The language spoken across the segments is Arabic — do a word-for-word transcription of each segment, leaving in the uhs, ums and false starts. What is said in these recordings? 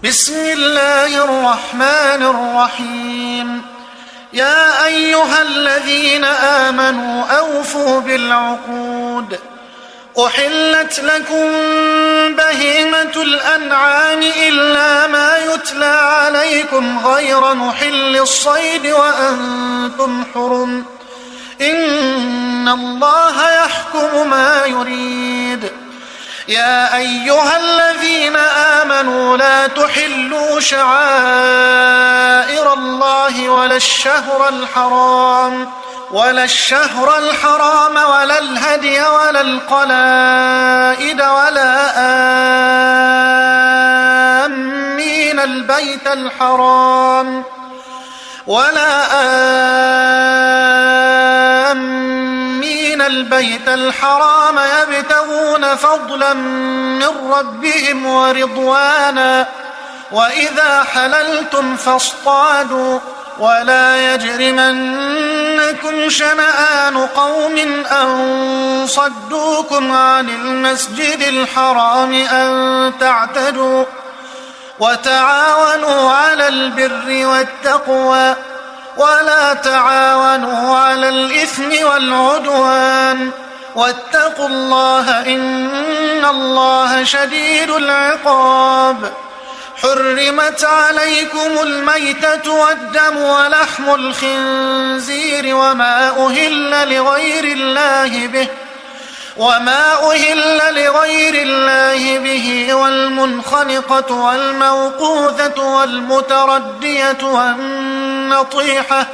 بسم الله الرحمن الرحيم. يا أيها الذين آمنوا أوفوا بالعقود. أحلت لكم بهيمة الأنعام إلا ما يتلى عليكم غير محل الصيد وأنتم حرم، إن الله يحكم ما يريد. يا أيها الذين آمنوا لا تحلوا شعائر الله ولا الشهر الحرام ولا الشهر الحرام ولا الهدي ولا القلائد ولا آمين البيت الحرام ولا آمين البيت الحرام يبتغون فضلا من ربهم ورضوانا، وإذا حللتم فاصطادوا، ولا يجرمنكم شنآن قوم أن صدوكم عن المسجد الحرام أن تعتدوا، وتعاونوا على البر والتقوى ولا تعاونوا على الإثم والعدوان، واتقوا الله إن الله شديد العقاب. حرمت عليكم الميتة والدم ولحم الخنزير وما أهل لغير الله به وما أهل لغير الله به والمنخنقة والموقوذة والمتردية والنطيحة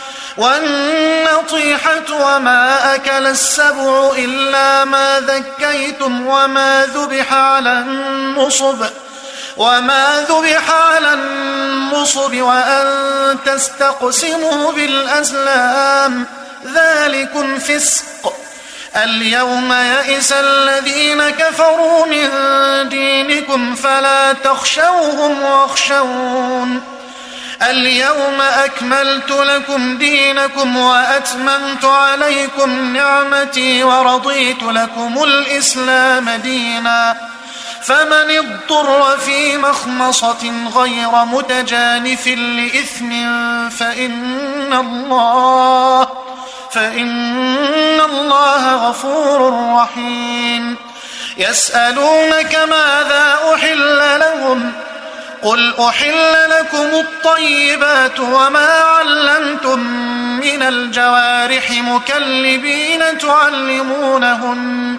والنطيحة وما أكل السبع إلا ما ذكيتم وما ذبح على النصب وما ذبح على النصب وأن تستقسموا بالأزلام، ذلكم فسق. اليوم يئس الذين كفروا من دينكم فلا تخشوهم واخشون. اليوم أكملت لكم دينكم وأتممت عليكم نعمتي ورضيت لكم الإسلام دينا، فمن اضطر في مخمصة غير متجانف لإثم فإن الله فإن الله غفور رحيم. يسألونك ماذا أحل لهم، قل أحل لكم الطيبات وما علمتم من الجوارح مكلبين تعلمونهن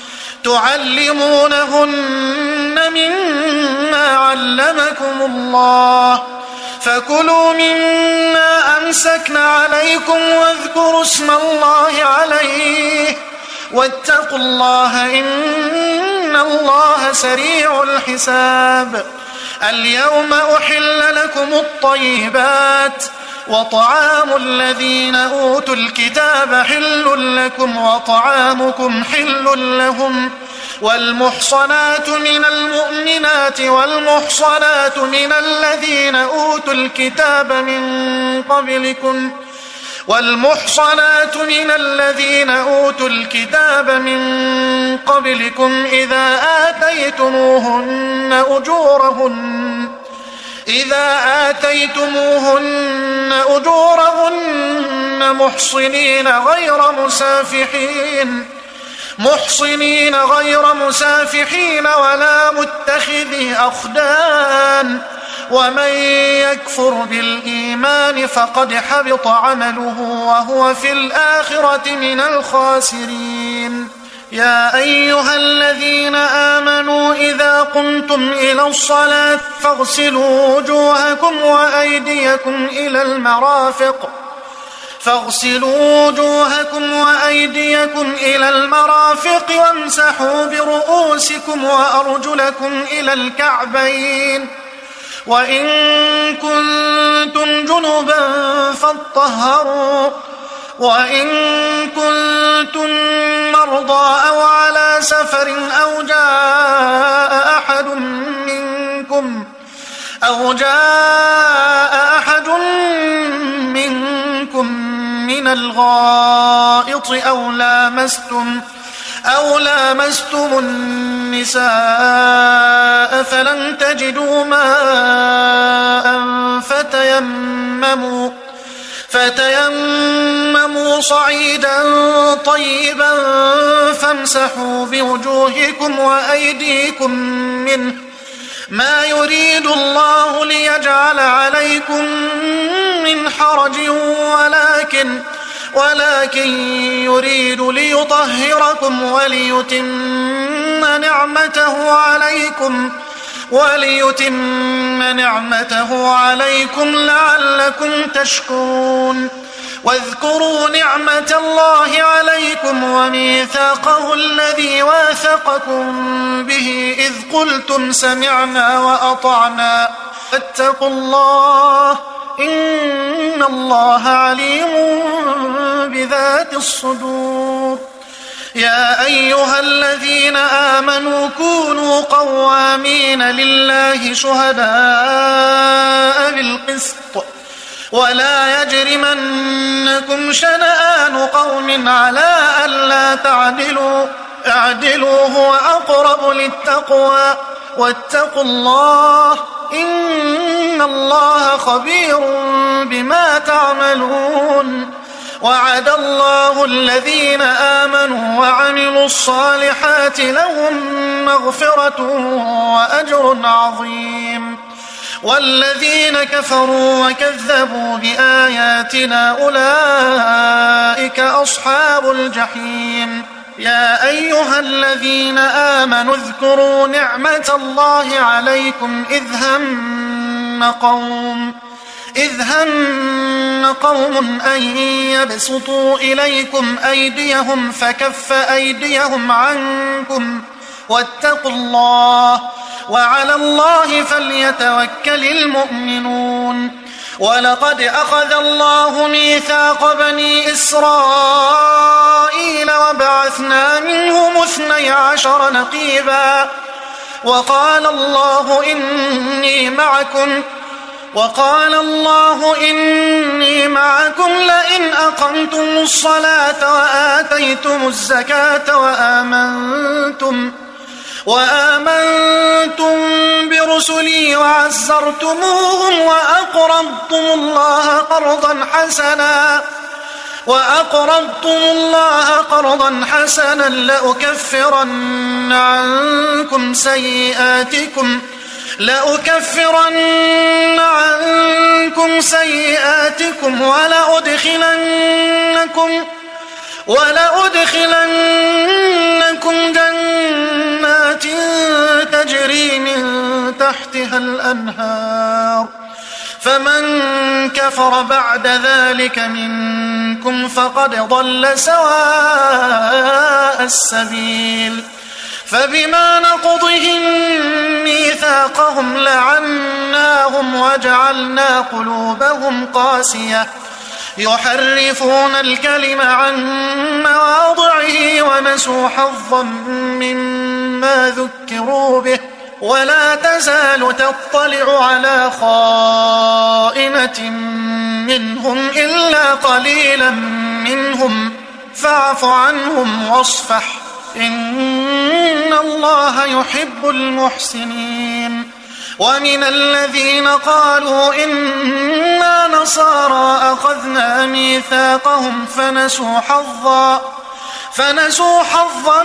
تعلمونهن مما علمكم الله، فكلوا مما أمسكن عليكم واذكروا اسم الله عليه واتقوا الله إن الله سريع الحساب. اليوم أحل لكم الطيبات وطعام الذين أوتوا الكتاب حل لكم وطعامكم حل لهم، والمحصنات من المؤمنات والمحصنات من الذين أوتوا الكتاب من قبلكم والمحصنات من الذين أوتوا الكتاب من قبلكم إذا آتيتموهن أجورهن إذا آتيتموهن أجورهن محصنين غير مسافحين محصنين غير مسافحين ولا متخذي أخدان، ومن يكفر بالإيمان فقد حبط عمله وهو في الآخرة من الخاسرين. يا أيها الذين آمنوا إذا قمتم إلى الصلاة فاغسلوا وجوهكم وأيديكم إلى المرافق فاغسلوا وجوهكم وأيديكم إلى المرافق وامسحوا برؤوسكم وأرجلكم إلى الكعبين، وإن كنتم جنبا فاطهروا، وإن كنتم مرضى أو على سفر أو جاء أحد منكم أو جاء أحد منكم من الغائط أو لامستم أو لامستم النساء فلم تجدوا ماء فتيمموا فتيمموا صعيدا طيبا فامسحوا بوجوهكم وأيديكم منه ما يريد الله ليجعل عليكم من حرج ولكن ولكن يريد ليطهركم وليتم نعمته عليكم وليتم نعمته عليكم لعلكم تشكرون واذكروا نعمة الله عليكم وميثاقه الذي واثقكم به إذ قلتم سمعنا وأطعنا فاتقوا الله إن الله عليم بذات الصدور. يا أيها الذين آمنوا كونوا قوامين لله شهداء بالقسط ولا يجرمنكم شنآن قوم على ألا تعدلوا اعدلوا هو أقرب للتقوى واتقوا الله إن الله خبير بما تعملون. وعد الله الذين آمنوا وعملوا الصالحات لهم مغفرة وأجر عظيم والذين كفروا وكذبوا بآياتنا أولئك أصحاب الجحيم. يا أيها الذين آمنوا اذكروا نعمة الله عليكم إذ هم قوم إذ هم قوم أن يبسطوا إليكم أيديهم فكف أيديهم عنكم واتقوا الله وعلى الله فليتوكل المؤمنون. ولقد أخذ الله ميثاق بني إسرائيل وبعثنا منهم اثني عشر نقيبا وقال الله إني معكم وقال الله إني معكم لئن أقمتم الصلاة وآتيتم الزكاة وآمنتم وآمنتم برسلي وعزرتموهم وأقرضتم الله قرضا حسنا وأقرضتم الله قرضا حسنا لأكفرن عنكم سيئاتكم لأكفرن عنكم سيئاتكم ولأدخلنكم ولأدخلنكم جنات تجري من تحتها الأنهار فمن كفر بعد ذلك منكم فقد ضل سواء السبيل. فبما نقضهم ميثاقهم لعناهم وجعلنا قلوبهم قاسية يحرفون الكلم عن مواضعه ونسوا حظا مما ذكروا به ولا تزال تطلع على خائنة منهم إلا قليلا منهم فاعف عنهم واصفح إن الله يحب المحسنين. ومن الذين قالوا إنا نصارى أخذنا ميثاقهم فنسوا حظا فنسوا حظا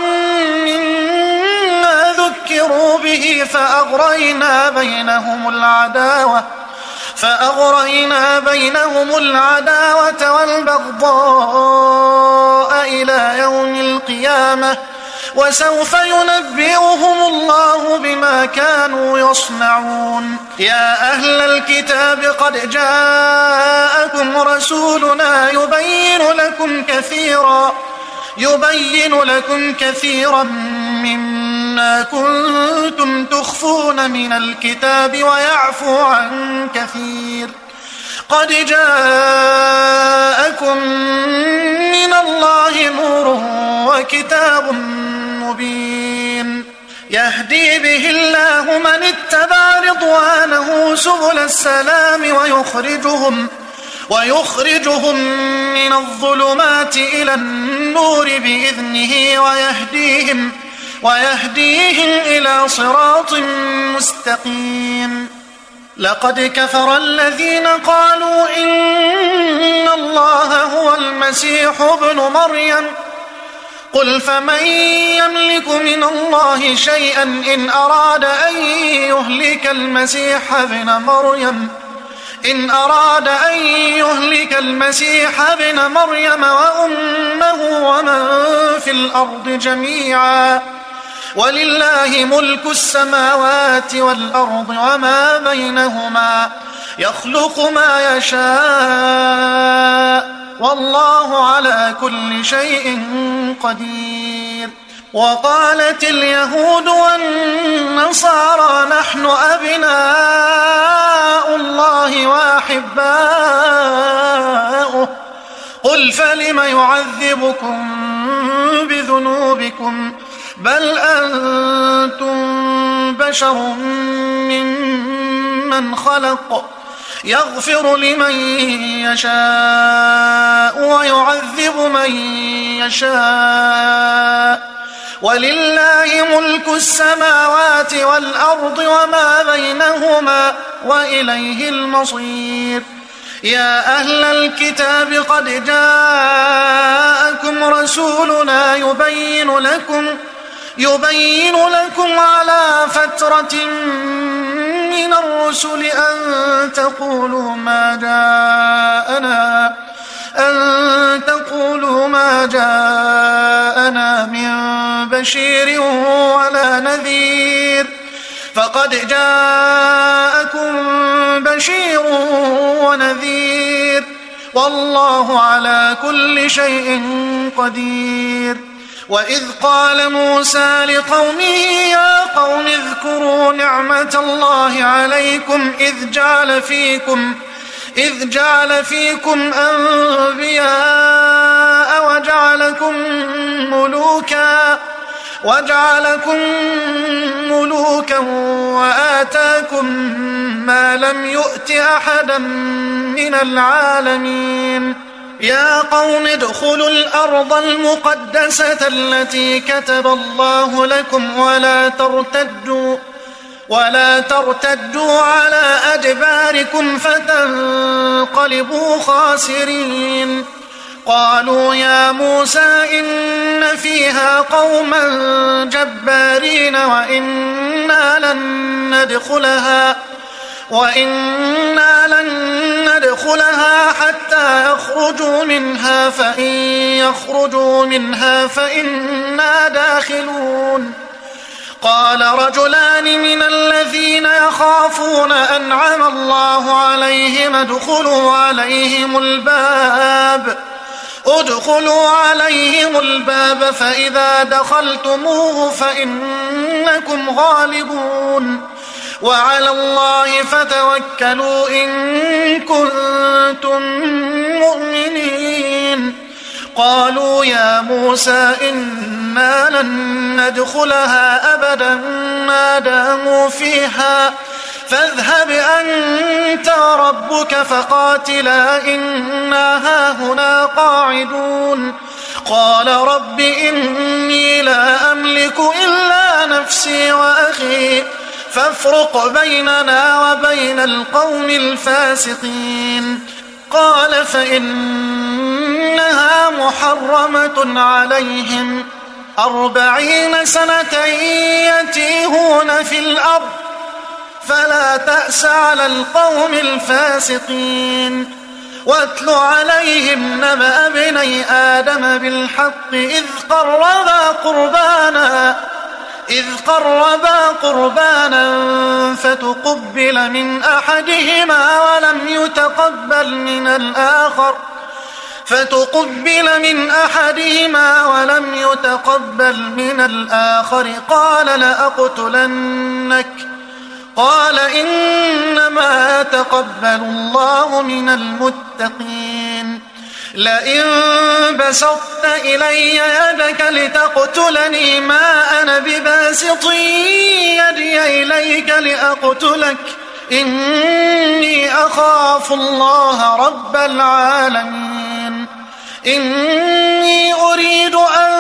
مما ذكروا به فأغرينا بينهم العداوة فأغرينا بينهم العداوة والبغضاء إلى يوم القيامة وسوف ينبئهم الله بما كانوا يصنعون. يا أهل الكتاب قد جاءكم رسولنا يبين لكم كثيرا يبين لكم كثيرا مما كنتم تخفون من الكتاب ويعفو عن كثير. قد جاءكم من الله نور وكتاب مبين يهدي به الله من اتبع رضوانه سبل السلام ويخرجهم ويخرجهم من الظلمات إلى النور بإذنه ويهديهم, ويهديهم إلى صراط مستقيم. لقد كفر الذين قالوا إن الله هو المسيح ابن مريم قل فمن يملك من الله شيئا إن أراد أن يهلك المسيح ابن مريم إن أراد أن يهلك المسيح ابن مريم وأمه ومن في الأرض جميعا ولله ملك السماوات والأرض وما بينهما يخلق ما يشاء والله على كل شيء قدير. وقالت اليهود والنصارى نحن أبناء الله وأحباؤه قل فلم يعذبكم بذنوبكم بل أنتم بشر ممن خلق يغفر لمن يشاء ويعذب من يشاء ولله ملك السماوات والأرض وما بينهما وإليه المصير. يا أهل الكتاب قد جاءكم رسولنا يبين لكم يبين لكم على فترة من الرسل أن تقولوا ما جاءنا أن تقولوا ما جاءنا من بشير ولا نذير فقد جاءكم بشير ونذير والله على كل شيء قدير. وإذ قال موسى لقومه يا قوم اذكروا نعمة الله عليكم إذ جعل فيكم إذ جعل فيكم أنبياء وجعلكم ملوكا وجعلكم ملوكا وآتاكم ما لم يؤت أحدا من العالمين. يا قوم ادخلوا الأرض المقدسة التي كتب الله لكم ولا ترتدوا ولا ترتدوا على أدباركم فتنقلبوا خاسرين. قالوا يا موسى إن فيها قوما جبارين وإنا لن ندخلها وإنا لن ندخلها حتى يخرجوا منها فإن يخرجوا منها فإنا داخلون. قال رجلان من الذين يخافون أنعم الله عليهم ادخلوا عليهم الباب ادخلوا عليهم الباب فإذا دخلتموه فإنكم غالبون وعلى الله فتوكلوا إن كنتم مؤمنين. قالوا يا موسى إنا لن ندخلها أبدا ما داموا فيها فاذهب أنت وربك فقاتلا إنا هاهنا قاعدون. قال رب إني لا أملك إلا نفسي وأخي فافرق بيننا وبين القوم الفاسقين. قال فإنها محرمة عليهم أربعين سنة يتيهون في الأرض فلا تأس على القوم الفاسقين. واتل عليهم نبأ ابني آدم بالحق إذ قربا قربانا إذ قربا قربانا فتقبل من أحدهما ولم يتقبل من الآخر فتقبل من أحدهما ولم يتقبل من الآخر قال لأقتلنك قال إنما يتقبل الله من المتقين. لئن بسطت إلي يدك لتقتلني ما أنا بباسط يدي إليك لأقتلك إني أخاف الله رب العالمين إني أريد أن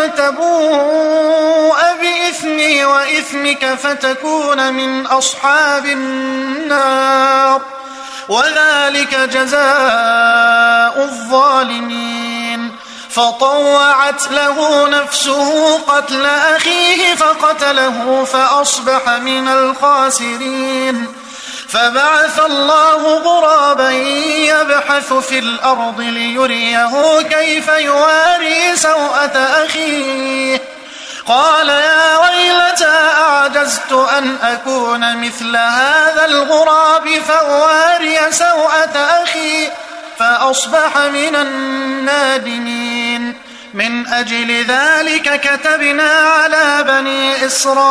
تبوء بإثمي وإثمك فتكون من أصحاب النار وذلك جزاء الظالمين فطوعت له نفسه قتل أخيه فقتله فأصبح من الخاسرين فبعث الله غرابا يبحث في الأرض ليريه كيف يواري سوءة أخيه قال يا ويلتى أعجزت أن أكون مثل هذا الغراب فأواري سوءة أخي فأصبح من النادمين من أجل ذلك كتبنا على بني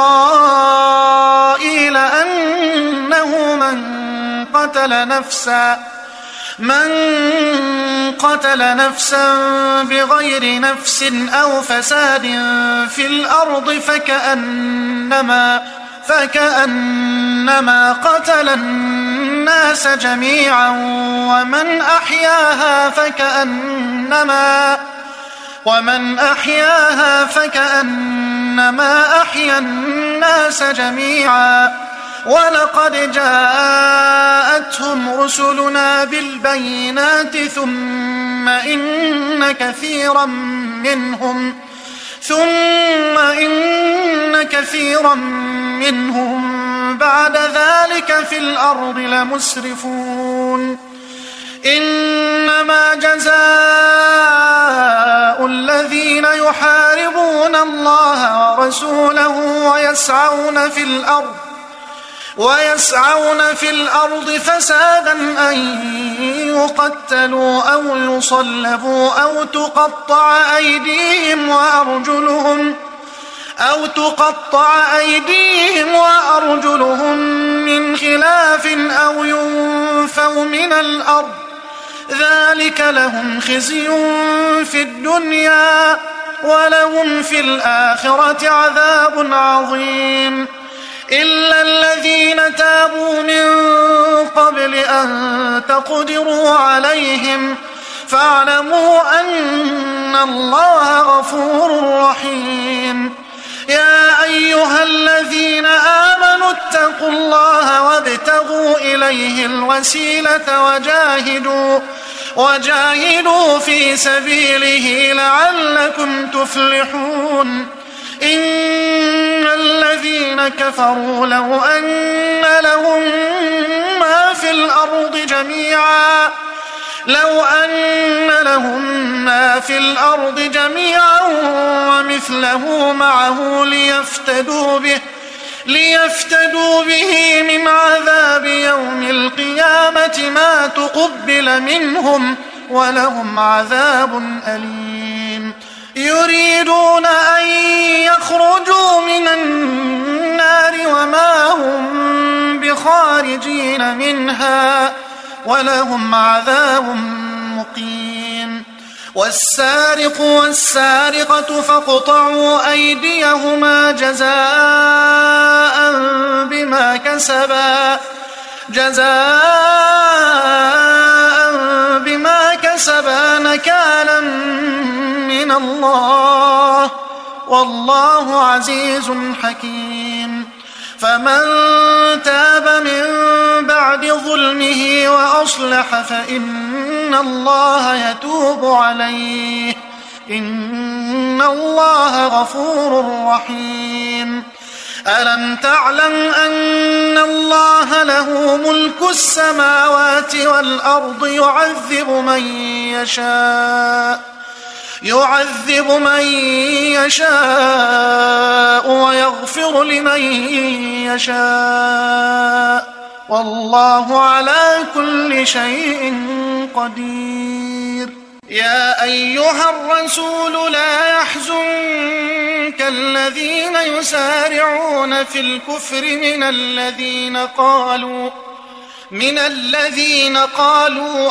إسرائيل أنه من قتل نفسا من قتل نفسا بغير نفس أو فساد في الأرض فكأنما فكأنما قتل الناس جميعا ومن أحياها فكأنما ومن أحياها فكأنما أحيا الناس جميعا ولقد جاءتهم رسلنا بالبينات ثم إن كثيرا منهم ثم إن كثيرا منهم بعد ذلك في الأرض لمسرفون إنما جزاء الذين يحاربون الله ورسوله ويسعون في الأرض ويسعون في الأرض فسادا أن يقتلوا أو يصلبوا أو تقطع أيديهم وأرجلهم أو تقطع أيديهم وأرجلهم من خلاف أو ينفوا من الأرض ذلك لهم خزي في الدنيا ولهم في الآخرة عذاب عظيم إلا الذين تابوا من قبل أن تقدروا عليهم فاعلموا أن الله غفور رحيم يا أيها الذين آمنوا اتقوا الله وابتغوا إليه الوسيلة وجاهدوا وجاهدوا في سبيله لعلكم تفلحون إن الذين كفروا لو أن لهم ما في الأرض جميعا لو أن لهم ما في الأرض جميعا ومثله معه ليفتدوا به ليفتدوا به من عذاب يوم القيامة ما تقبل منهم ولهم عذاب أليم يريدون أن يخرجوا من النار وما هم بخارجين منها ولهم عذاب مقيم والسارق والسارقة فاقطعوا أيديهما جزاء بما كسبا جزاء بما كسبا نكالا من الله والله عزيز حكيم فمن تاب من بعد ظلمه وأصلح فإن الله يتوب عليه إن الله غفور رحيم ألم تعلم أن الله له ملك السماوات والأرض يعذب من يشاء يعذب من يشاء ويغفر لمن يشاء والله على كل شيء قدير يا أيها الرسول لا يحزنك الذين يسارعون في الكفر من الذين قالوا من الذين قالوا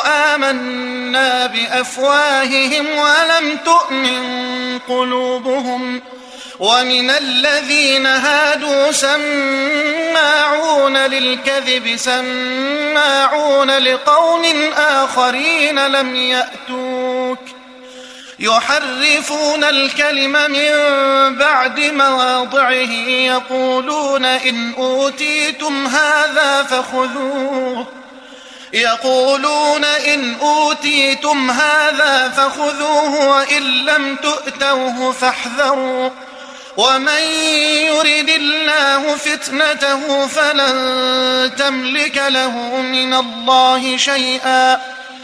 آمنا بأفواههم ولم تؤمن قلوبهم ومن الذين هادوا سماعون للكذب سماعون لقوم آخرين لم يأتوك يحرفون الكلم من بعد مواضعه يقولون إن أوتيتم هذا فخذوه يقولون إن أوتيتم هذا فخذوه وإن لم تؤتوه فاحذروا ومن يرد الله فتنته فلن تملك له من الله شيئا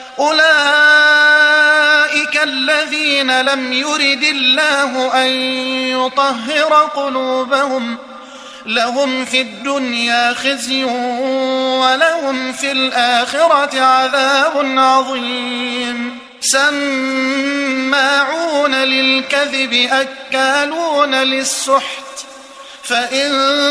أولئك الذين لم يرد الله أن يطهر قلوبهم لهم في الدنيا خزي ولهم في الآخرة عذاب عظيم سماعون للكذب أكالون للسحت فإن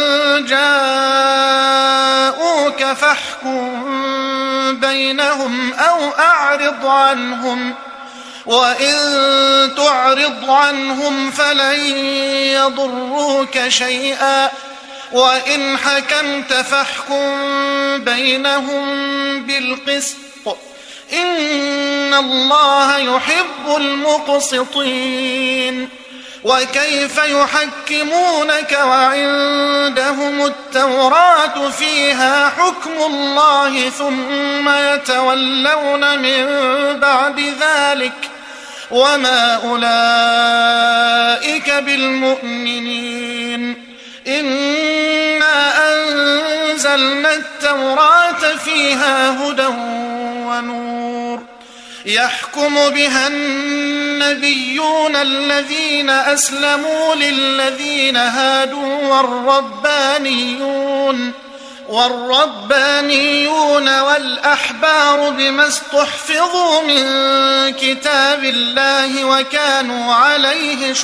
جاءوك فاحكم بينهم أو أعرض عنهم وإن تعرض عنهم فلن يضروك شيئا وإن حكمت فاحكم بينهم بالقسط إن الله يحب المقسطين وكيف يحكمونك وعندهم التوراة فيها حكم الله ثم يتولون من بعد ذلك وما أولئك بالمؤمنين إنا أنزلنا التوراة فيها هدى ونور يحكم بها النبيون الذين أسلموا للذين هادوا والربانيون والربانيون والأحبار بما استحفظوا من كتاب الله وكانوا عليه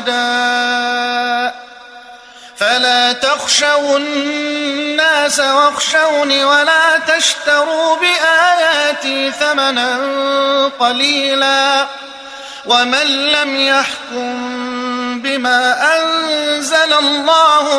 شهداء فلا تخشوا الناس واخشوني ولا تشتروا بآياتي ثمنا قليلا ومن لم يحكم بما أنزل الله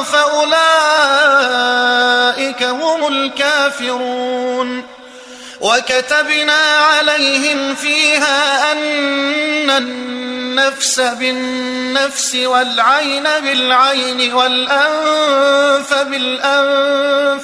فأولئك هم الكافرون وكتبنا عليهم فيها أن النفس بالنفس والعين بالعين والأنف بالأنف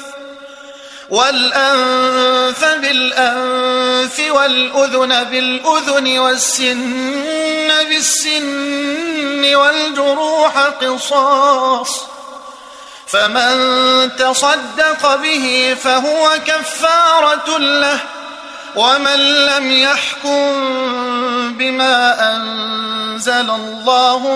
والأنف بالأنف والأذن بالأذن والسن بالسن والجروح قصاص فمن تصدق به فهو كفارة له ومن لم يحكم بما أنزل الله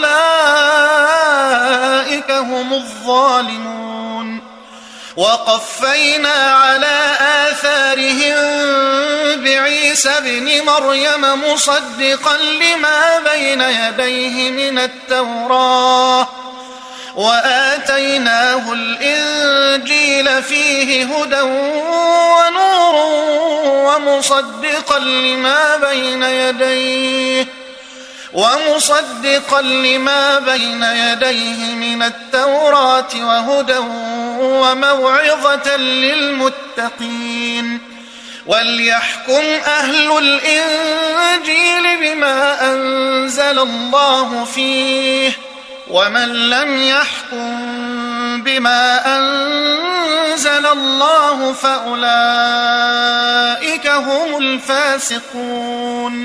فأولئك هم الظالمون وقفينا على آثارهم بعيسى ابن مريم مصدقا لما بين يديه من التوراة وآتيناه الإنجيل فيه هدى ونور ومصدقا لما بين يديه ومصدقا لما بين يديه من التوراة وهدى وموعظة للمتقين وليحكم أهل الإنجيل بما أنزل الله فيه ومن لم يحكم بما أنزل الله فأولئك هم الفاسقون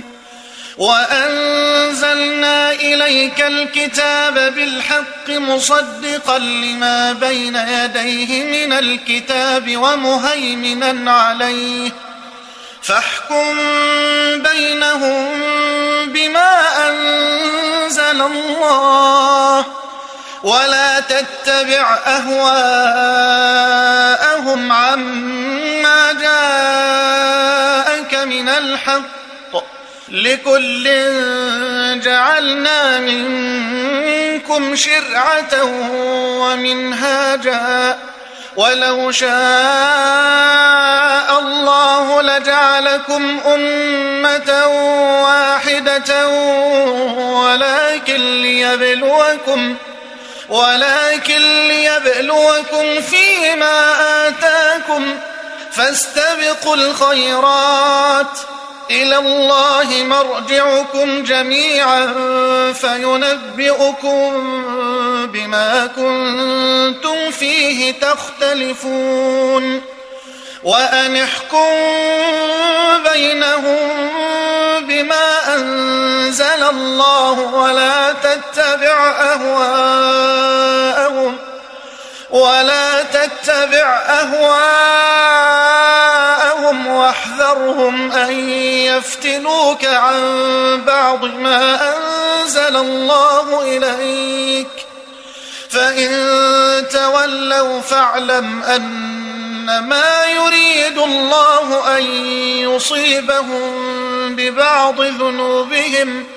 وأنزلنا إليك الكتاب بالحق مصدقا لما بين يديه من الكتاب ومهيمنا عليه فاحكم بينهم بما أنزل الله ولا تتبع أهواءهم عما جاءك من الحق لكل جعلنا منكم شرعة ومنهاجا ولو شاء الله لجعلكم أمة واحدة ولكن ليبلوكم ولكن ليبلوكم فيما آتاكم فاستبقوا الخيرات إلى الله مرجعكم جميعا فينبئكم بما كنتم فيه تختلفون وأن احكم بينهم بما أنزل الله ولا تتبع أهواءهم ولا تتبع أهواءهم واحذرهم أن يفتنوك عن بعض ما أنزل الله إليك فإن تولوا فاعلم أنما يريد الله أن يصيبهم ببعض ذنوبهم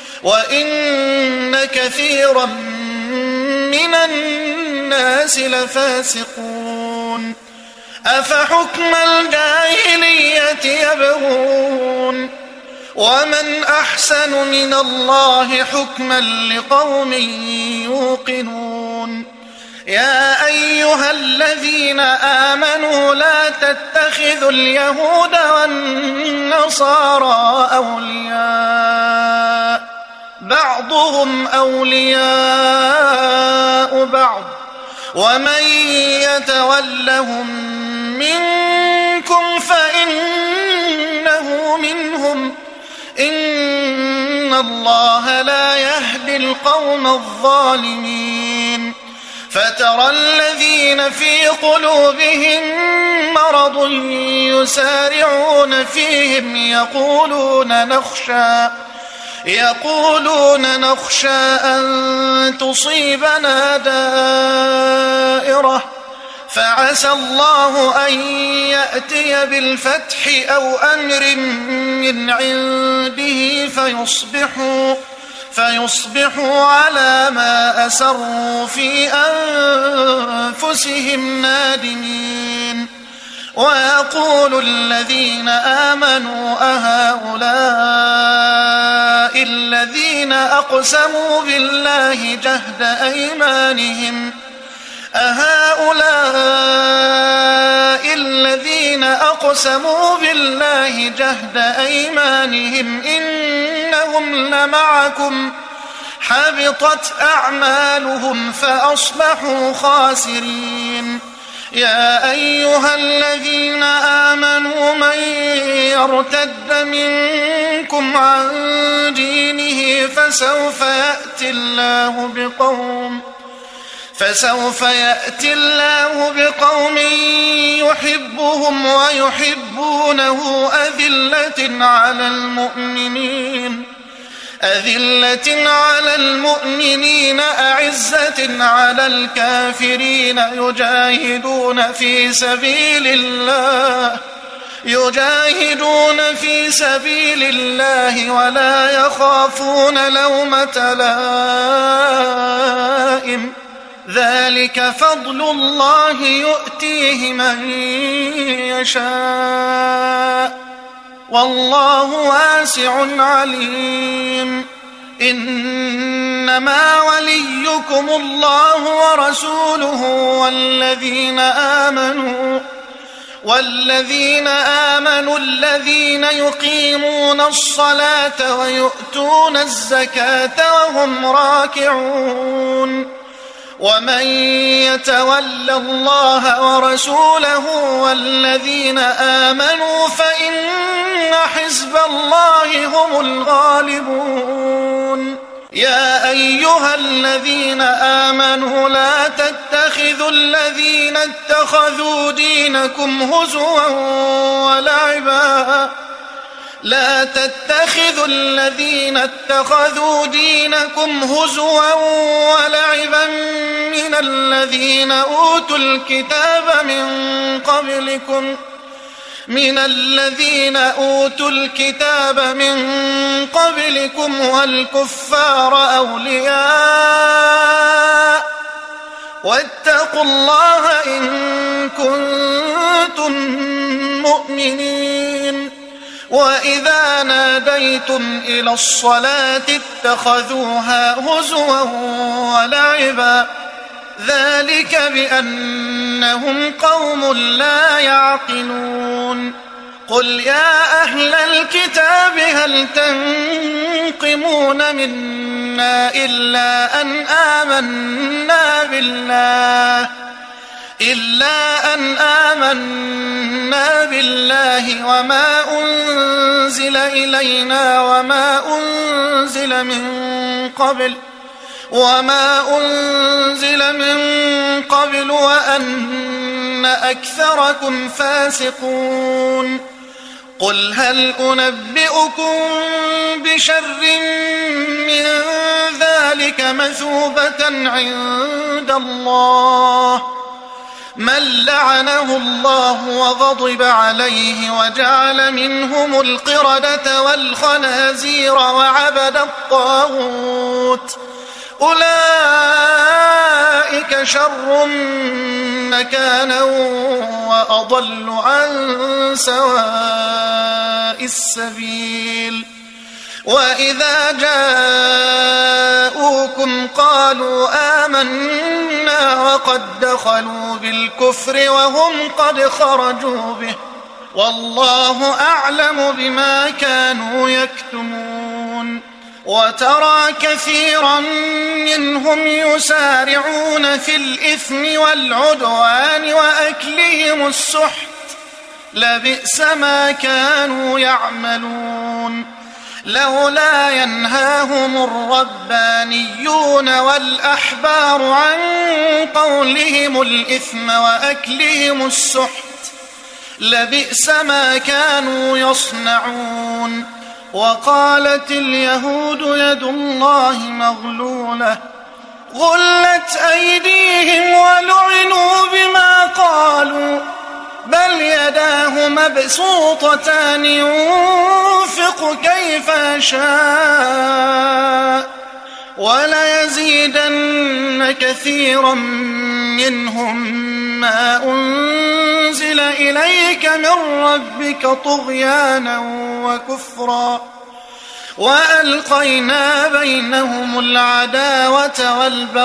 وإن كثيرا من الناس لفاسقون أفحكم الجاهلية يبغون ومن أحسن من الله حكما لقوم يوقنون يا أيها الذين آمنوا لا تتخذوا اليهود والنصارى أولياء بعضهم أولياء بعض ومن يتولهم منكم فإنه منهم إن الله لا يهدي القوم الظالمين فترى الذين في قلوبهم مرض يسارعون فيهم يقولون نخشى يقولون نخشى أن تصيبنا دائرة فعسى الله أن يأتي بالفتح أو أمر من عنده فيصبحوا فيصبحوا على ما أسروا في أنفسهم نادمين ويقول الذين آمنوا أهؤلاء الذين أقسموا بالله جهد أيمانهم أهؤلاء الذين أقسموا بالله جهد أيمانهم إنهم لمعكم حبطت أعمالهم فأصبحوا خاسرين يا أيها الذين آمنوا من يرتد منكم عن دينه فسوف يأتي الله بقوم فسوف يأتي الله بقوم يحبهم ويحبونه أذلة على المؤمنين أذلة على المؤمنين أعزة على الكافرين يجاهدون في سبيل الله يجاهدون في سبيل الله ولا يخافون لومة لائم ذلك فضل الله يؤتيه من يشاء والله واسع عليم إنما وليكم الله ورسوله والذين آمنوا والذين آمنوا الذين يقيمون الصلاة ويؤتون الزكاة وهم راكعون ومن يتول الله ورسوله والذين آمنوا فإن حزب الله هم الغالبون يا أيها الذين آمنوا لا تتخذوا الذين اتخذوا دينكم هزوا ولعبا لا تتخذوا الذين اتخذوا دينكم هزوا ولعبا من الذين أوتوا الكتاب من قبلكم من الذين أوتوا الكتاب من قبلكم والكفار أولياء واتقوا الله إن كنتم مؤمنين وإذا ناديتم إلى الصلاة اتخذوها هزوا ولعبا ذلك بأنهم قوم لا يعقلون قل يا أهل الكتاب هل تنقمون منا إلا أن آمنا بالله إلا أن آمنا بالله وما أنزل إلينا وما أنزل من قبل وما أنزل من قبل وأن أكثركم فاسقون قل هل أنبئكم بشر من ذلك مثوبة عند الله من لعنه الله وغضب عليه وجعل منهم القردة والخنازير وعبد الطاغوت أولئك شر مكانا وأضل عن سواء السبيل وإذا جاءوكم قالوا آمنا وقد دخلوا بالكفر وهم قد خرجوا به والله أعلم بما كانوا يكتمون وترى كثيرا منهم يسارعون في الإثم والعدوان وأكلهم السحت لبئس ما كانوا يعملون لولا ينهاهم الربانيون والأحبار عن قولهم الإثم وأكلهم السحت لبئس ما كانوا يصنعون وقالت اليهود يد الله مغلولة غلت أيديهم ولعنوا بما قالوا بل يداه مبسوطتان ينفق كيف يشاء وليزيدن كثيرا منهم ما أنزل إليك من ربك طغيانا وكفرا وألقينا بينهم العداوة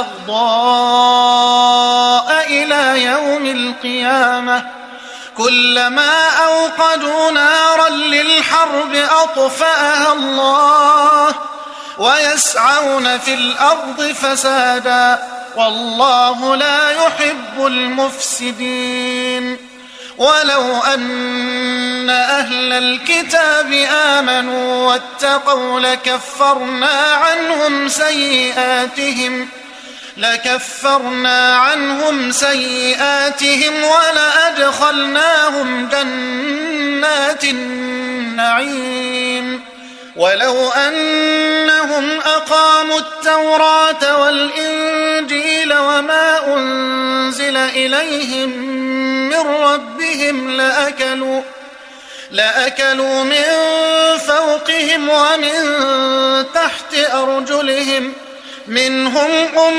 والبغضاء إلى يوم القيامة كلما أوقدوا نارا للحرب أطفأها الله ويسعون في الأرض فسادا والله لا يحب المفسدين ولو أن أهل الكتاب آمنوا واتقوا لكفرنا عنهم سيئاتهم لكفرنا عنهم سيئاتهم ولأدخلناهم جنات النعيم ولو أنهم أقاموا التوراة والإنجيل وما أنزل إليهم من ربهم لأكلوا لأكلوا من فوقهم ومن تحت أرجلهم منهم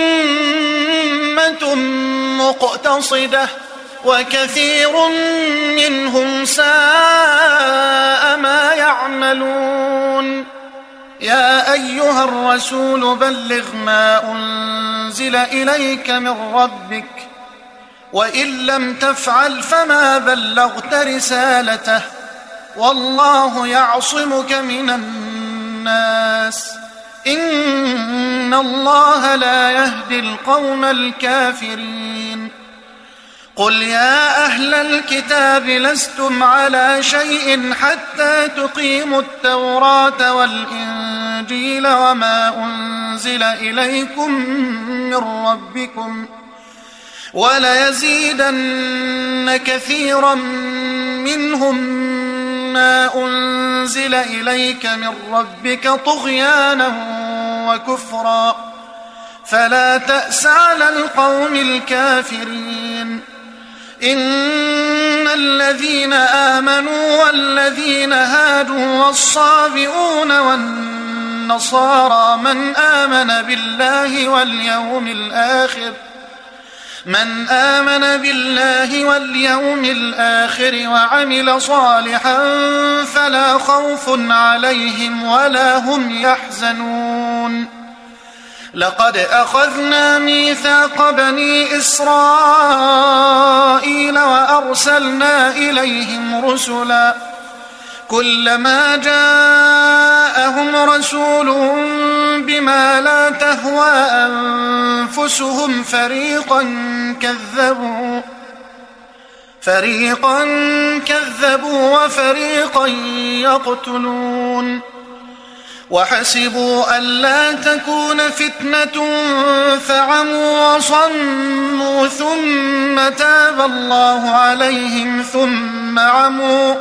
أمة مقتصدة وكثير منهم ساء ما يعملون يا أيها الرسول بلغ ما أنزل إليك من ربك وإن لم تفعل فما بلغت رسالته والله يعصمك من الناس إن الله لا يهدي القوم الكافرين قل يا أهل الكتاب لستم على شيء حتى تقيموا التوراة والإنجيل وما أنزل إليكم من ربكم وليزيدن كثيرا منهم ما أنزل إليك من ربك طغيانا وكفرا فلا تأس على القوم الكافرين إن الذين آمنوا والذين هادوا والصابئون والنصارى من آمن بالله واليوم الآخر من آمن بالله واليوم الآخر وعمل صالحا فلا خوف عليهم ولا هم يحزنون لقد أخذنا ميثاق بني إسرائيل وأرسلنا إليهم رسلا كلما جاءهم رسول بما لا تهوى أنفسهم فريقا كذبوا فريقا كذبوا وفريقا يقتلون وحسبوا ألا تكون فتنة فعموا وصموا ثم تاب الله عليهم ثم عموا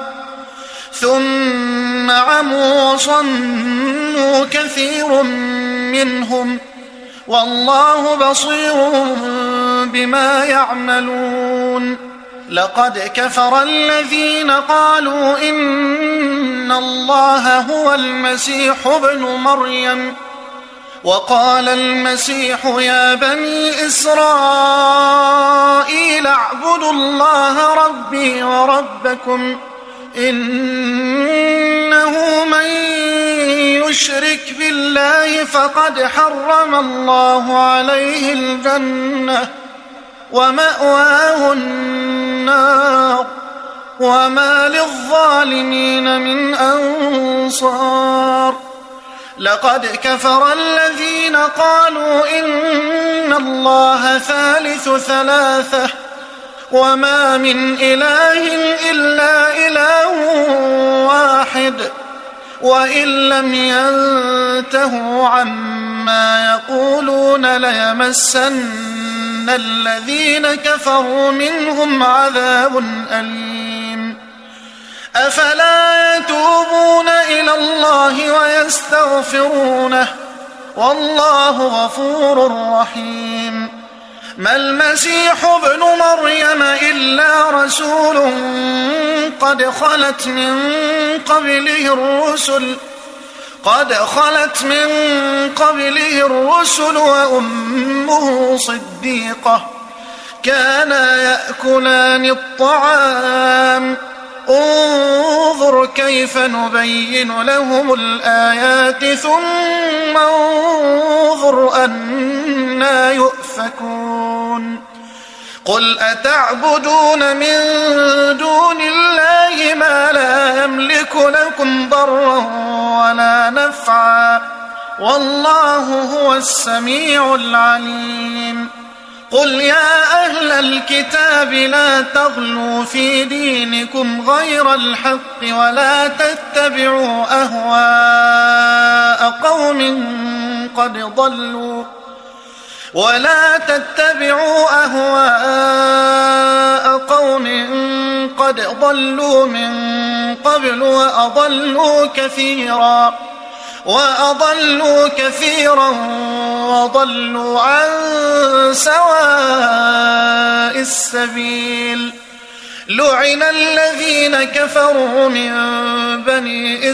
ثم عموا وصموا كثير منهم والله بصير بما يعملون لقد كفر الذين قالوا إن الله هو المسيح ابن مريم وقال المسيح يا بني إسرائيل اعبدوا الله ربي وربكم إنه من يشرك بالله فقد حرم الله عليه الجنة ومأواه النار وما للظالمين من أنصار لقد كفر الذين قالوا إن الله ثالث ثلاثة وما من إله إلا إله واحد وإن لم ينتهوا عما يقولون ليمسن الذين كفروا منهم عذاب أليم أفلا يتوبون إلى الله ويستغفرونه والله غفور رحيم ما المسيح ابن مريم إلا رسول قد خلت من قبله الرسل قد خلت من قبله الرسل وأمه صديقة كانا يأكلان الطعام انظر كيف نبين لهم الآيات ثم انظر أنى يؤفكون قل أتعبدون من دون الله ما لا يملك لكم ضرا ولا نفعا والله هو السميع العليم قل يا أهل الكتاب لا تغلوا في دينكم غير الحق ولا تتبعوا أهواء قوم قد ضلوا ولا تتبعوا أهواء قوم قد ضلوا من قبل وأضلوا كثيرا وأضلوا كثيرا وضلوا عن سواء السبيل لعن الذين كفروا من بني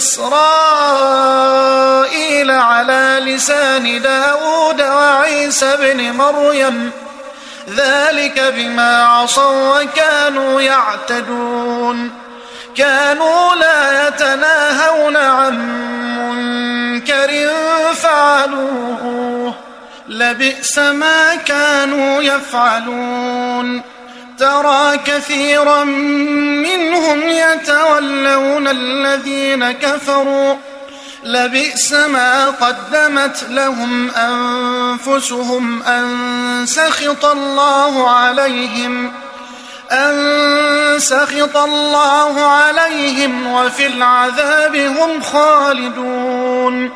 إسرائيل على لسان داود وعيسى بن مريم ذلك بما عصوا وكانوا يعتدون كانوا لا يتناهون عن منكر فعلوه لبئس ما كانوا يفعلون ترى كثيرا منهم يتولون الذين كفروا لبئس ما قدمت لهم أنفسهم أن سخط الله عليهم أن سخط الله عليهم وفي العذاب هم خالدون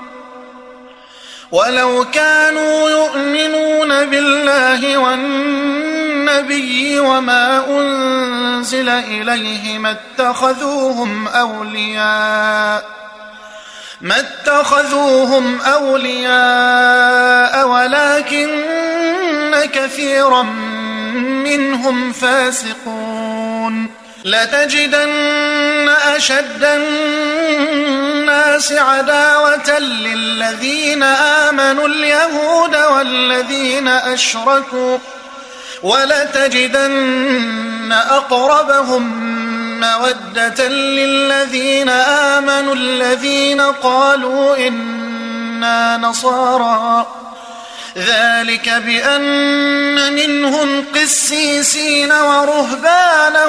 ولو كانوا يؤمنون بالله والنبي وما أنزل إليه ما اتخذوهم أولياء ما اتخذوهم أولياء ولكن كثيرا منهم فاسقون لتجدن أشد الناس عداوة للذين آمنوا اليهود والذين أشركوا ولتجدن أقربهم مودة للذين آمنوا الذين قالوا إنا نصارى ذلك بأن منهم قسيسين ورهبانا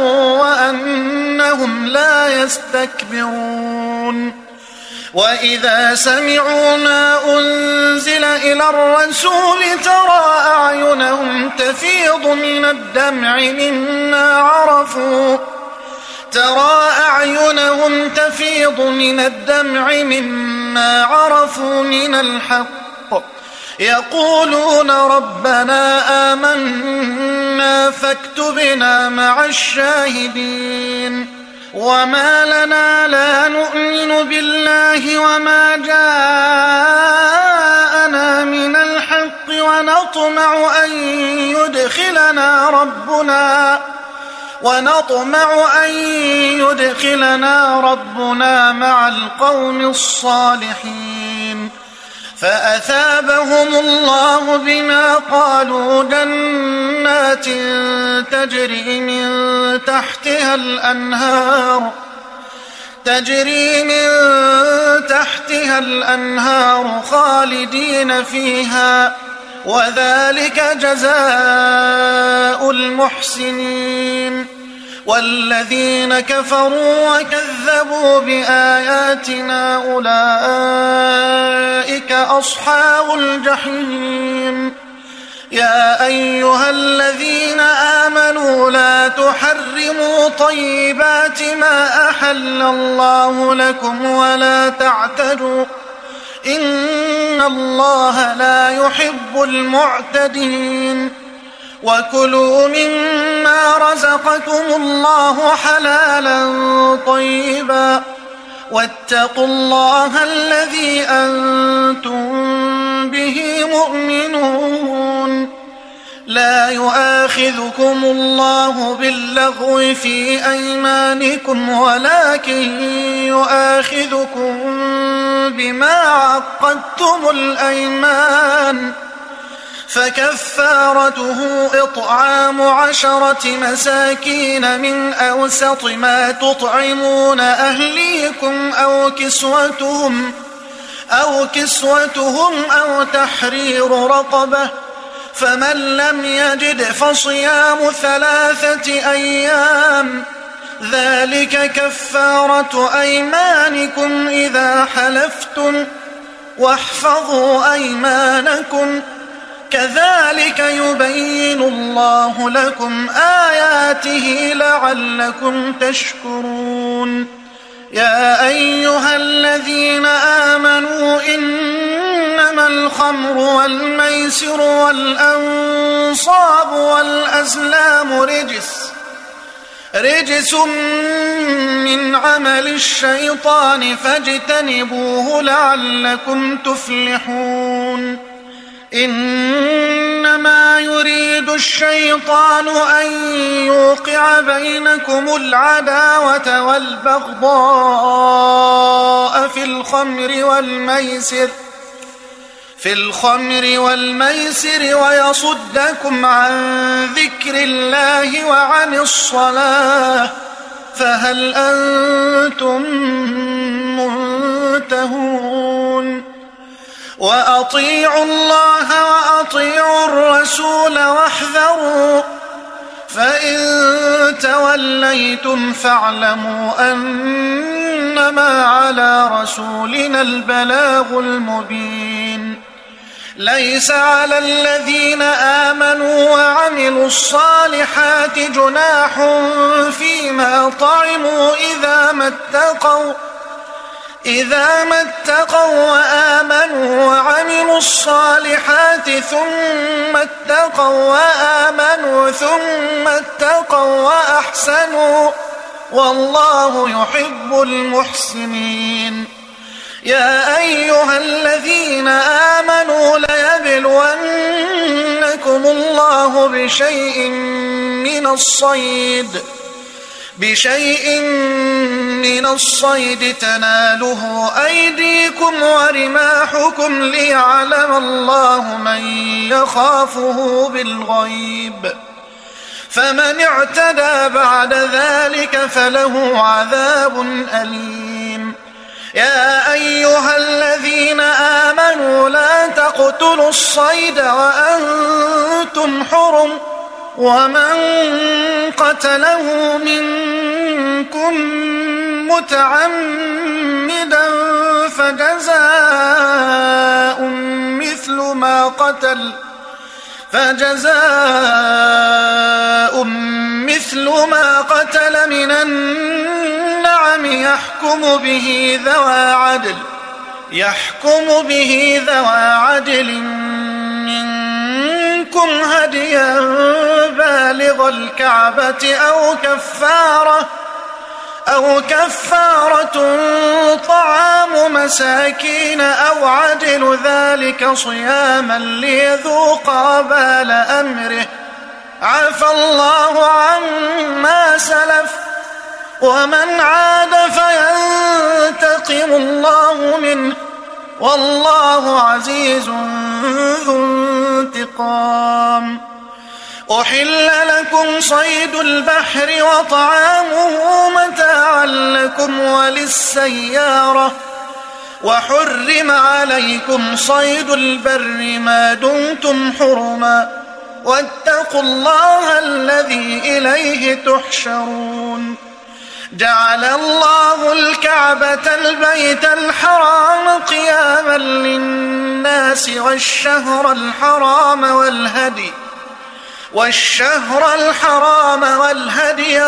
وأنهم لا يستكبرون وإذا سمعوا ما أنزل إلى الرسول ترى أعينهم تفيض من الدمع مما عرفوا ترى أعينهم تفيض من الدمع مما عرفوا من الحق يقولون ربنا آمنا فاكتبنا مع الشاهدين وما لنا لا نؤمن بالله وما جاءنا من الحق ونطمع أن يدخلنا ربنا ونطمع أن يدخلنا ربنا مع القوم الصالحين فأثابهم الله بما قالوا جنات تجري من تحتها الأنهار تجري من تحتها الأنهار خالدين فيها وذلك جزاء المحسنين والذين كفروا وكذبوا بآياتنا أولئك أصحاب الجحيم يا أيها الذين آمنوا لا تحرموا طيبات ما أحل الله لكم ولا تعتدوا إن الله لا يحب المعتدين وكلوا مما رزقكم الله حلالا طيبا واتقوا الله الذي أنتم به مؤمنون لا يؤاخذكم الله باللغو في أيمانكم ولكن يؤاخذكم بما عقدتم الأيمان فكفارته إطعام عشرة مساكين من أوسط ما تطعمون أهليكم أو كسوتهم أو كسوتهم أو تحرير رقبة فمن لم يجد فصيام ثلاثة أيام ذلك كفارة أيمانكم إذا حلفتم واحفظوا أيمانكم كذلك يبين الله لكم آياته لعلكم تشكرون يا أيها الذين آمنوا إنما الخمر والميسر والأنصاب والأزلام رجس رجس من عمل الشيطان فاجتنبوه لعلكم تفلحون إنما يريد الشيطان أن يوقع بينكم العداوة والبغضاء في الخمر والميسر في الخمر والميسر ويصدكم عن ذكر الله وعن الصلاة فهل أنتم منتهون وأطيعوا الله وأطيعوا الرسول واحذروا فإن توليتم فاعلموا أنما على رسولنا البلاغ المبين ليس على الذين آمنوا وعملوا الصالحات جناح فيما طعموا إذا ما اتقوا إذا ما اتقوا وآمنوا وعملوا الصالحات ثم اتقوا وآمنوا ثم اتقوا وأحسنوا والله يحب المحسنين يا أيها الذين آمنوا ليبلونكم الله بشيء من الصيد بشيء من الصيد تناله أيديكم ورماحكم ليعلم الله من يخافه بالغيب فمن اعتدى بعد ذلك فله عذاب أليم يا أيها الذين آمنوا لا تقتلوا الصيد وأنتم حرم ومن قتله منكم متعمدا فجزاء مثل ما قتل فجزاء مثل ما قتل من النعم يحكم به ذوى عدل يحكم به ذوى عدل منكم هديا بالغ الكعبة أو كفارة أو كفارة طعام مساكين أو عدل ذلك صياما ليذوق وبال أمره عفى الله عما سلف ومن عاد فينتقم الله منه والله عزيز ذو انتقام. أحل لكم صيد البحر وطعامه متاعا لكم وللسيارة وحرم عليكم صيد البر ما دمتم حرما واتقوا الله الذي إليه تحشرون. جعل الله الكعبة البيت الحرام قياما للناس والشهر الحرام والهدي والشهر الحرام والهدي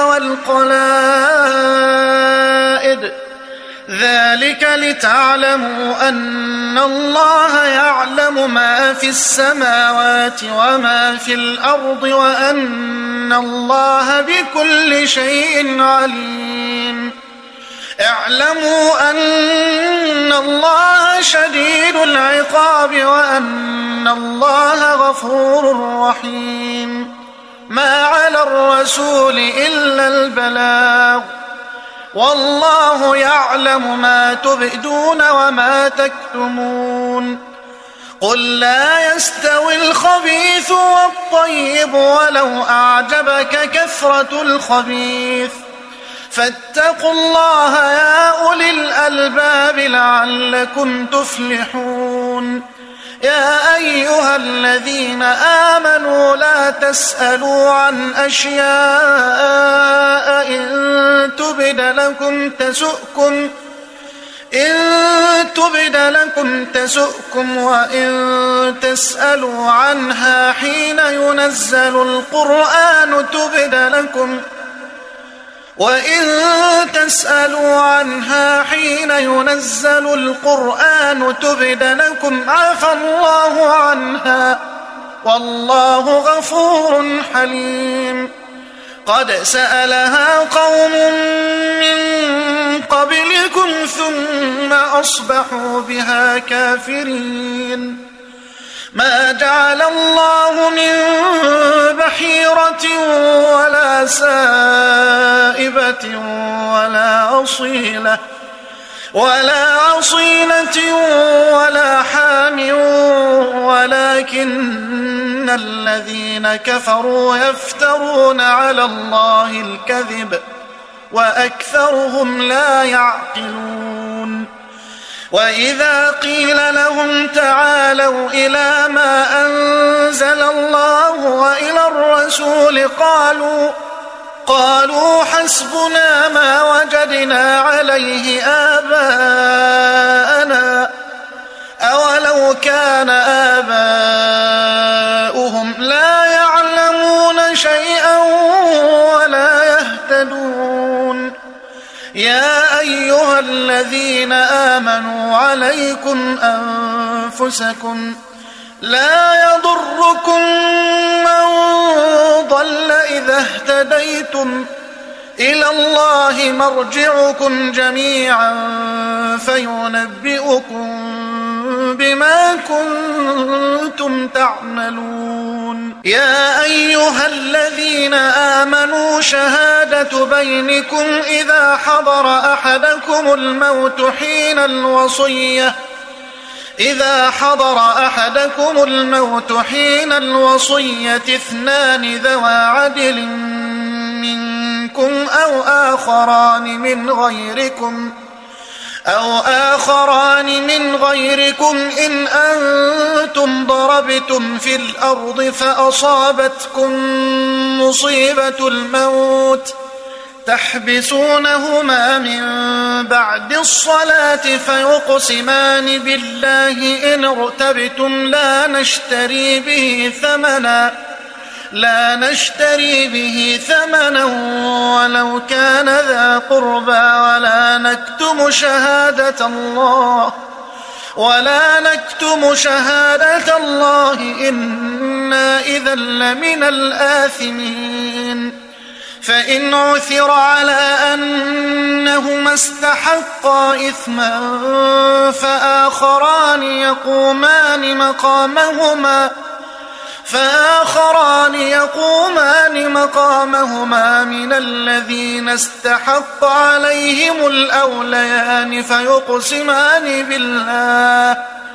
والقلائد ذلك لتعلموا أن الله يعلم ما في السماوات وما في الأرض وأن الله بكل شيء عليم. اعلموا أن الله شديد العقاب وأن الله غفور رحيم. ما على الرسول إلا البلاغ والله يعلم ما تبدون وما تكتمون. قل لا يستوي الخبيث والطيب ولو أعجبك كثرة الخبيث فاتقوا الله يا أولي الألباب لعلكم تفلحون. يا أيها الذين آمنوا لا تسألوا عن أشياء إن تبد لكم تسؤكم إن تبد لكم تسؤكم وإن تسألوا عنها حين ينزل القرآن تبد لكم وإن تسألوا عنها حين ينزل القرآن تبد لكم عفى الله عنها والله غفور حليم. قد سألها قوم من قبلكم ثم أصبحوا بها كافرين. ما جعل الله من بحيرة ولا سائبة ولا أصيلة ولا أصيلة ولا حام ولكن الذين كفروا يفترون على الله الكذب وأكثرهم لا يعقلون. وإذا قيل لهم تعالوا إلى ما أنزل الله وإلى الرسول قالوا قالوا حسبنا ما وجدنا عليه آباءنا أولو كان آباؤهم لا يعلمون شيئا ولا يهتدون. يا أيها الذين آمنوا عليكم أنفسكم لا يضركم من ضل إذا اهتديتم إلى الله مرجعكم جميعا فينبئكم بما كنتم تعملون. يا أيها الذين آمنوا شهادة بينكم إذا حضر أحدكم الموت حين الوصية إذا حضر أحدكم الموت حين الوصية اثنان ذوى عدل منكم أو آخران من غيركم أو آخران من غيركم إن أنتم ضربتم في الأرض فأصابتكم مصيبة الموت تحبسونهما من بعد الصلاة فيقسمان بالله إن ارتبتم لا نشتري به ثمنا لا نشتري به ثمنا ولو كان ذا قربى ولا نكتم شهادة الله ولا نكتم شهادة الله إنا إذا لمن الآثمين فإن عثر على أنهما استحقا إثما فآخران يقومان مقامهما فآخران يقومان مقامهما من الذين استحق عليهم الأوليان فيقسمان بالله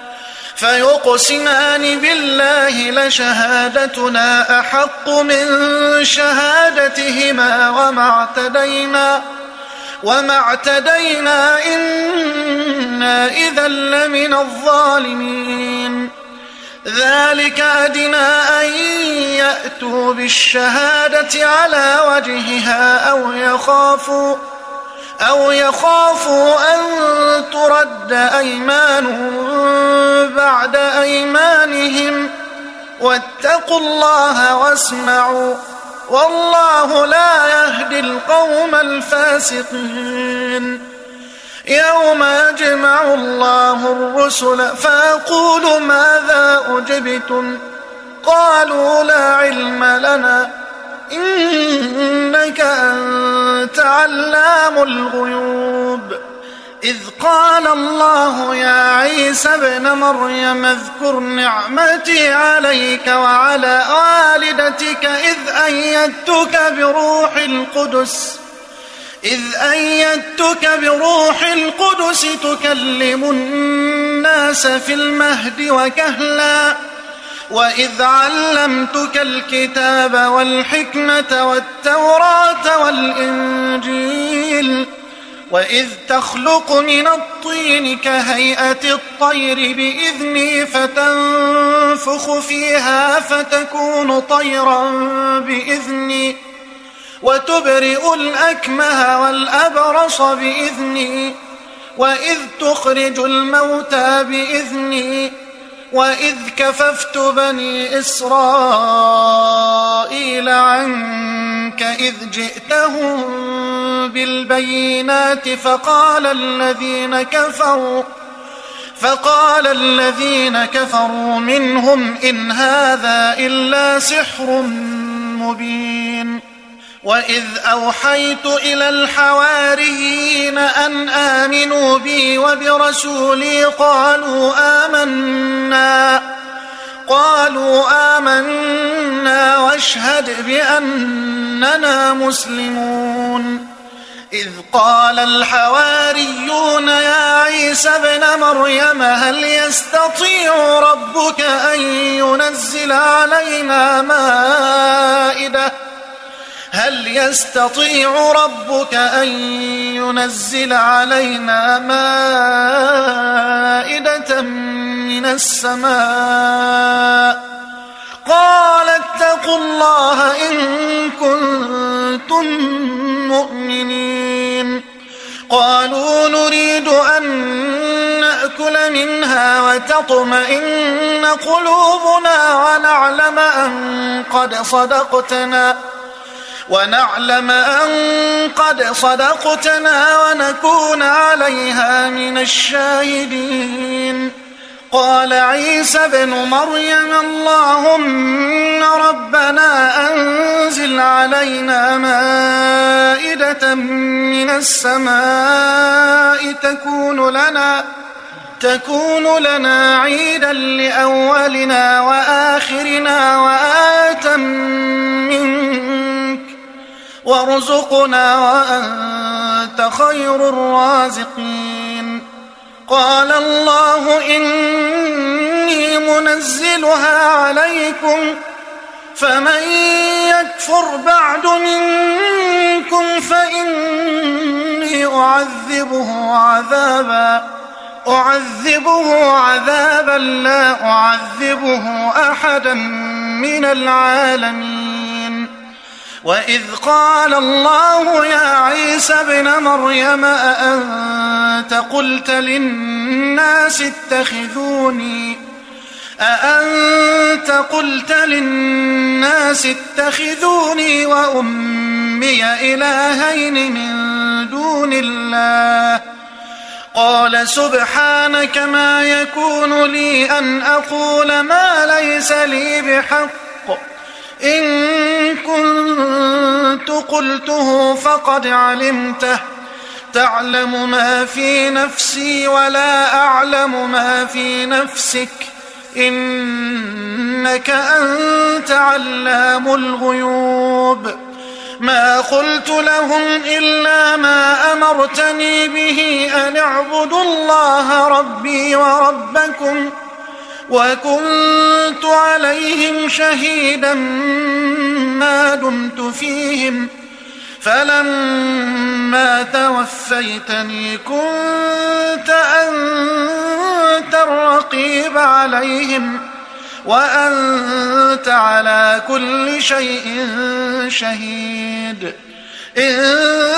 فيقسمان بالله لشهادتنا أحق من شهادتهما وما اعتدينا وما اعتدينا إنا إذا لمن الظالمين ذلك أدنى أن يأتوا بالشهادة على وجهها أو يخافوا أو يخافوا أن ترد أيمان بعد أيمانهم واتقوا الله واسمعوا والله لا يهدي القوم الفاسقين يوم يجمع الله الرسل فيقول ماذا أجبتم قالوا لا علم لنا إنك أنت علام الغيوب إذ قال الله يا عيسى ابن مريم اذكر نعمتي عليك وعلى والدتك إذ أيدتك بروح القدس إذ أيدتك بروح القدس تكلم الناس في المهد وكهلا وإذ علمتك الكتاب والحكمة والتوراة والإنجيل وإذ تخلق من الطين كهيئة الطير بإذني فتنفخ فيها فتكون طيرا بإذني وتبرئ الأكمه والأبرص بإذني وإذ تخرج الموتى بإذني وإذ كففت بني إسرائيل عنك إذ جئتهم بالبينات فقال الذين كفروا فقال الذين كفروا منهم إن هذا إلا سحر مبين وإذ أوحيت إلى الحواريين أن آمنوا بي وبرسولي قالوا آمنا قالوا آمنا واشهد بأننا مسلمون إذ قال الحواريون يا عيسى ابن مريم هل يستطيع ربك أن ينزل علينا مائدة هل يستطيع ربك أن ينزل علينا مائدة من السماء قال اتقوا الله إن كنتم مؤمنين قالوا نريد أن نأكل منها وتطمئن قلوبنا ونعلم أن قد صدقتنا ونعلم أن قد صدقتنا ونكون عليها من الشاهدين قال عيسى ابن مريم اللهم ربنا أنزل علينا مائدة من السماء تكون لنا تكون لنا عيدا لأولنا وآخرنا وآية منك وارزقنا وأنت خير الرازقين قال الله إني منزلها عليكم فمن يكفر بعد منكم فإني أعذبه عذابا أعذبه عذابا لا أعذبه أحدا من العالمين. وإذ قال الله يا عيسى ابن مريم أأنت قلت للناس اتخذوني أأنت قلت للناس اتخذوني وأمي إلهين من دون الله قال سبحانك ما يكون لي أن أقول ما ليس لي بحق إن كنت قلته فقد علمته تعلم ما في نفسي ولا أعلم ما في نفسك إنك أنت علام الغيوب. ما قلت لهم إلا ما أمرتني به أن اعبدوا الله ربي وربكم وكنت عليهم شهيدا ما دمت فيهم فلما توفيتني كنت أنت الرقيب عليهم وأنت على كل شيء شهيد. إن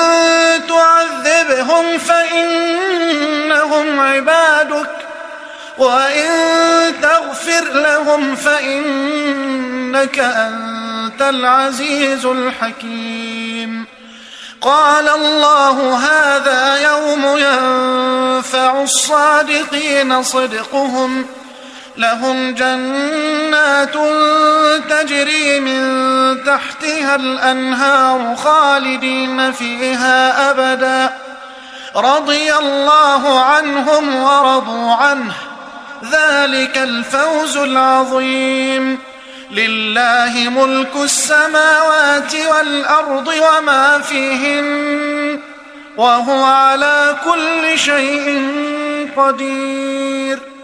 تعذبهم فإنهم عبادك وإن تغفر لهم فإنك أنت العزيز الحكيم. قال الله هذا يوم ينفع الصادقين صدقهم لهم جنات تجري من تحتها الأنهار خالدين فيها أبدا رضي الله عنهم ورضوا عنه ذلك الفوز العظيم. لله ملك السماوات والأرض وما فيهن وهو على كل شيء قدير.